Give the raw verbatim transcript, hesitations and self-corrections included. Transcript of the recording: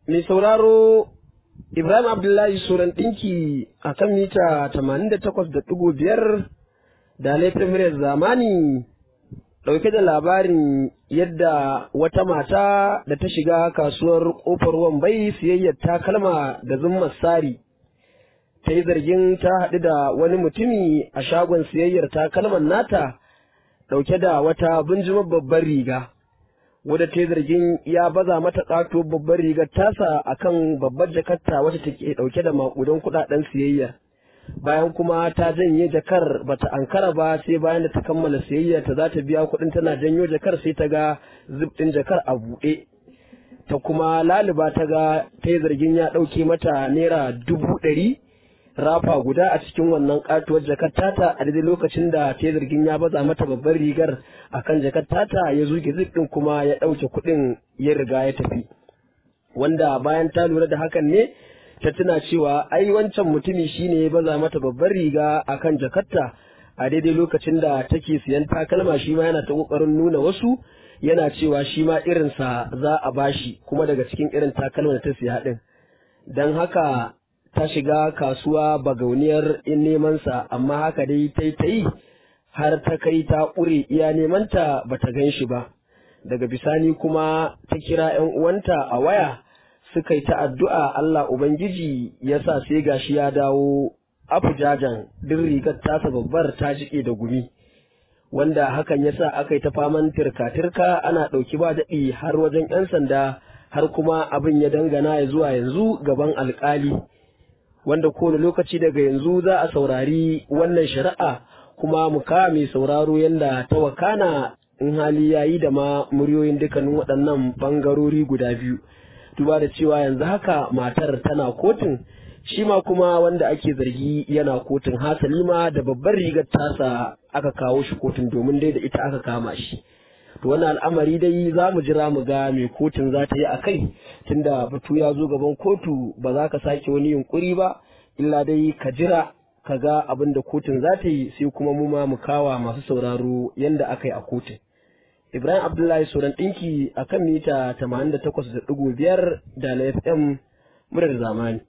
Mai sauraro Ibrahim Abdullahi Suran ɗinki a kan mita tamanin da takwas da ɗigo biyar da laifin muryar zamani ɗauke da labarin yadda wata mata da ta shiga kasuwar ƙofar Wambai siyayyar takalma da zummar sari ta yi zargin ta haɗu da wani mutumi a shagon siyayyar takalman nata ɗauke da wata bunjimar babbar riga. Wadda ta zargin ya baza mata ƙato babbar rigar tasa akan babbar jakarta wacce take ɗauke da maƙudan kuɗaɗen siyayya, bayan kuma ta janye jakar bata ankara ba sai bayan da ta kammala siyayyar ta za ta biya kuɗin tana janyo jakar sai ta ga zip ɗin jakar a buɗe, ta kuma laluba ta ga ta yi zargin ya ɗauke mata naira dubu ɗari rafa guda a cikin wannan katuwar jakar tata a daidai lokacin da ta zargin ya baza mata babbar rigar akan jakar tata ya zuge zip din kuma ya ɗauke kuɗin ya riga ya tafi, wanda bayan ta lura da hakan ne ta tuna cewa ai wancan mutumi shine ya baza mata babbar riga akan jakarta a daidai lokacin da take siyan takalma. Shi ma yana ta kokarin nuna wasu yana cewa shi ma irinsa za a bashi kuma daga cikin irin takalma da ta siya din, don haka ta shiga kasuwa bagauniyar in nemansa, amma haka dai ta yi ta yi har ta kai ta ƙure iya nemanta ba ta gan shi ba. Daga bisani kuma ta kira ‘yan uwanta a waya suka yi ta addu'a Allah Ubangiji ya sa sai gashi ya dawo afujajan duk rigar tasa babbar ta jiƙe da gumi, wanda hakan ya sa aka yi ta faman tirka-tirka ana ɗauki ba daɗi har wajen ‘yan sanda, har kuma abin ya dangana ya zuwa yanzu gaban alƙali, wanda kowane lokaci daga yanzu za a saurari wannan shari'a kuma mu kawo mai sauraro yadda ta wakana in hali ya yi da ma muryoyin dukkanin waɗannan ɓangarori guda biyu, duba da cewa yanzu haka matar tana kotun, shi ma kuma wanda ake zargi yana kotun, hasali ma da babbar rigar tasa aka kawo shi kotun domin dai da ita aka kama shi. To wannan al'amari dai za mu jira mu ga mai kotun za ta yi a kai, tunda batu ya zo gaban kotu ba za ka sake wani yunkuri ba, illa dai ka jira ka ga abin da kotun za ta yi sai kuma mu ma mu kawa masu sauraro yanda aka yi a kotun. Ibrahim Abdullahi Suran ɗinki a kan mita tamanin da takwas da ɗigo biyar da F M murar zamani.